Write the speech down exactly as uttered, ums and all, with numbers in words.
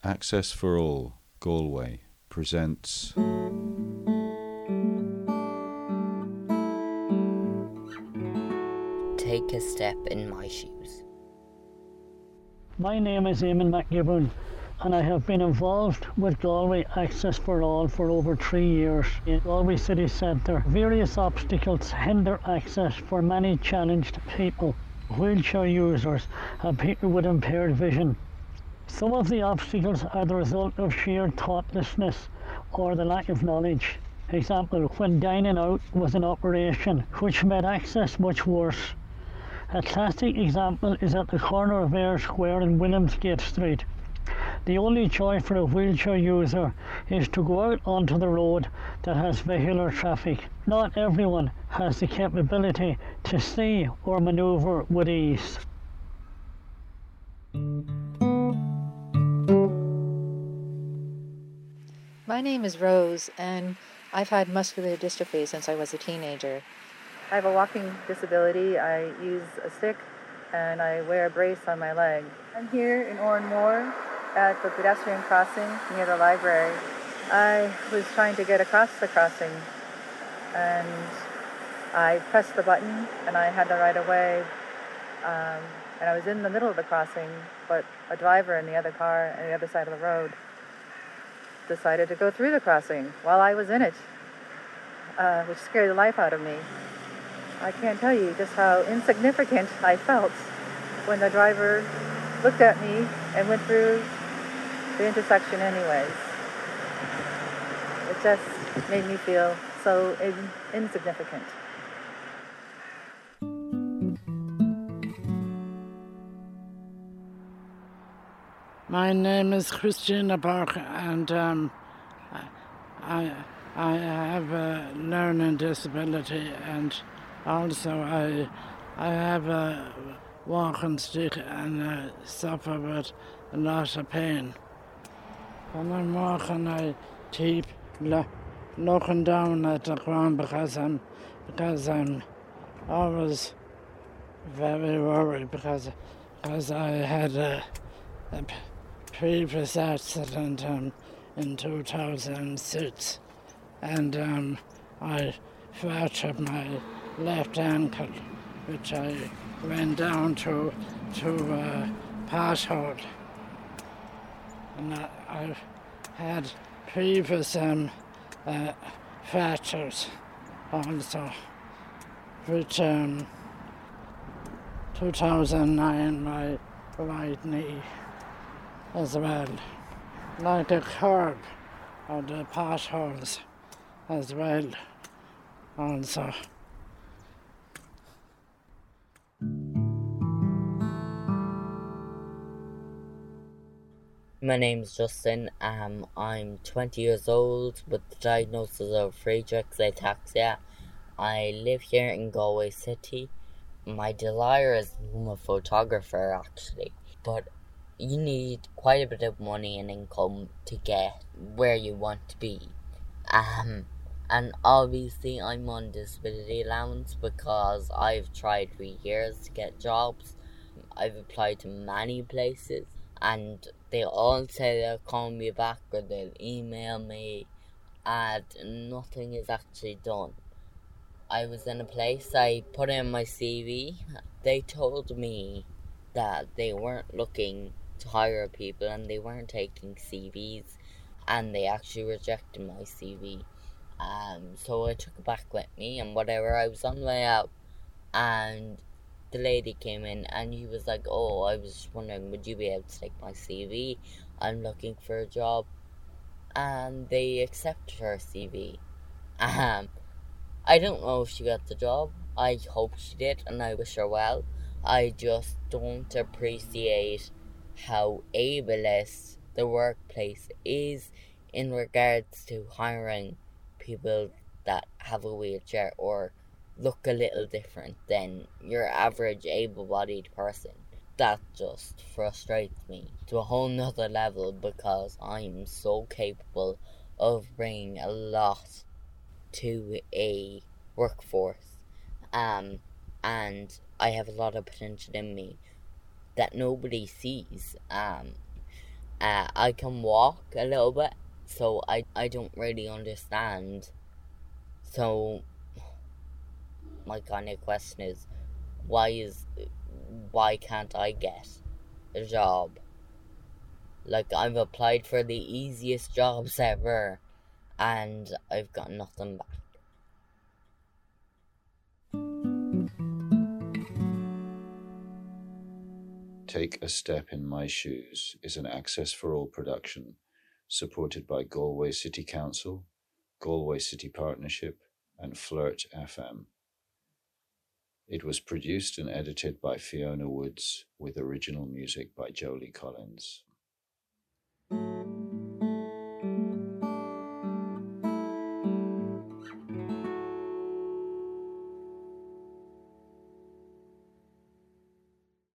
Access for All, Galway, presents Take a Step in My Shoes. My name is Eamon McGibbon and I have been involved with Galway Access for All for over three years in Galway City Centre. Various obstacles hinder access for many challenged people, wheelchair users and people with impaired vision. Some of the obstacles are the result of sheer thoughtlessness or the lack of knowledge. Example, when dining out was an operation which made access much worse. A classic example is at the corner of Eyre Square in Williamsgate Street. The only choice for a wheelchair user is to go out onto the road that has vehicular traffic. Not everyone has the capability to see or manoeuvre with ease. My name is Rose, and I've had muscular dystrophy since I was a teenager. I have a walking disability. I use a stick, and I wear a brace on my leg. I'm here in Oranmore at the pedestrian crossing near the library. I was trying to get across the crossing, and I pressed the button, and I had the right of way. Um, and I was in the middle of the crossing, but a driver in the other car on the other side of the road decided to go through the crossing while I was in it, uh, which scared the life out of me. I can't tell you just how insignificant I felt when the driver looked at me and went through the intersection anyways. It just made me feel so in- insignificant. My name is Christina Park, and um, I, I have a learning disability, and also I, I have a walking stick and I suffer with a lot of pain. When I'm walking, I keep lo- looking down at the ground because I'm, because I'm always very worried because, because I had a, a previous accident um, in two thousand six, and um, I fractured my left ankle, which I ran down to to uh, pothole, and I, I've had previous um, uh, fractures also, which um, two thousand nine my right knee as well, like a curb or the potholes as well also. My name's Justin. Um, I'm twenty years old with the diagnosis of Friedreich's ataxia. I live here in Galway City. My desire is to become a photographer, actually, but you need quite a bit of money and income to get where you want to be. Um, and obviously I'm on disability allowance because I've tried for years to get jobs. I've applied to many places, and they all say they'll call me back or they'll email me, and nothing is actually done. I was in a place, I put in my C V. They told me that they weren't looking to hire people and they weren't taking C Vs, and they actually rejected my C V. Um, so I took it back with me and whatever. I was on my way out, and the lady came in and he was like, "Oh, I was just wondering, would you be able to take my C V? I'm looking for a job." And they accepted her C V. Um, I don't know if she got the job. I hope she did, and I wish her well. I just don't appreciate how ableist the workplace is in regards to hiring people that have a wheelchair or look a little different than your average able-bodied person. That just frustrates me to a whole nother level because I'm so capable of bringing a lot to a workforce, um, and I have a lot of potential in me that nobody sees. Um, Uh, I can walk a little bit, so I, I don't really understand. So my kind of question is, why is why can't I get a job? Like, I've applied for the easiest jobs ever, and I've got nothing back. Take a Step in My Shoes is an Access for All production, supported by Galway City Council, Galway City Partnership, and Flirt F M. It was produced and edited by Fiona Woods, with original music by Jolie Collins.